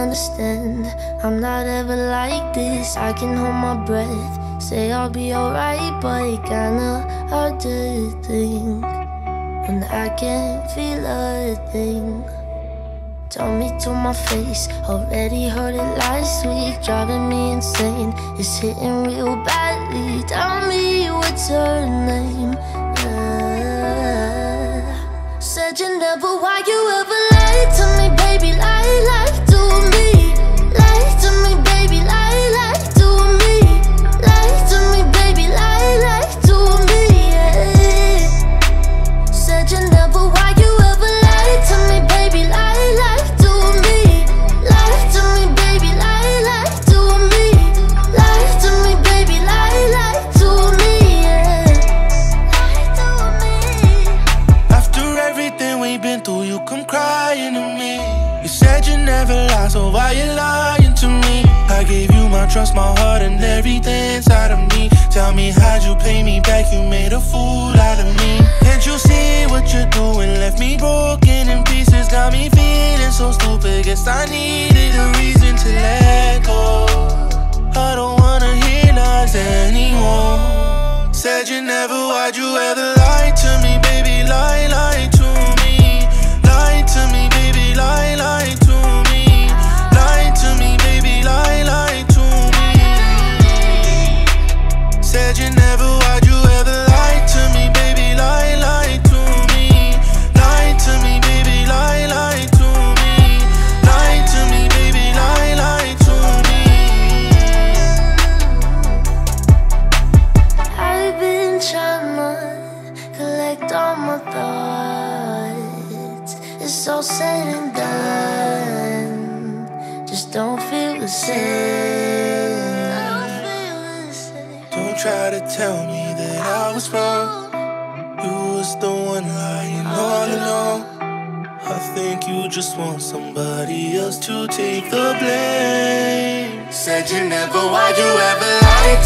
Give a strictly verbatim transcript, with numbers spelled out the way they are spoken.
understand. I'm not ever like this. I can hold my breath, say I'll be alright, but it kinda hard to think when I can't feel a thing. Tell me to my face, already heard it last week, driving me insane. It's hitting real badly. Tell me what's her name. Uh, said you never, why you ever lied to me, baby? Lie, lie to me. Lie to me, baby. Lie, lie to me. Lie to me, baby. Lie, lie to me. Yeah. Said you never, why you ever lied to me, baby? Lie, lie to me. Lie to me, baby. Lie, lie to me. Lie to me, baby. Lie, lie to me. Yeah. Lie to me. After everything we've been through, you come crying to me. You said you never lie, so why you lying to me? I gave you my trust, my heart, and everything inside of me. Tell me, how'd you pay me back? You made a fool out of me. Can't you see what you're doing? Left me broken in pieces, got me feeling so stupid. Guess I needed a reason to let go. I don't wanna hear lies anymore. Said you never, why'd you ever lie to me, baby? Lie, lie to me. Lie to me, baby, lie, lie to me. Lie to me, baby, lie, lie to me. Said you never, why'd you ever lie to me, baby? Lie, lie to me. Lie to me, baby, lie, lie to me. Lie to me, baby, lie, lie to me. I've been trying to collect all my thoughts. It's all said and done, just don't feel the same. Don't try to tell me that I was wrong. You was the one lying all along. I think you just want somebody else to take the blame. Said you never, why'd you ever lie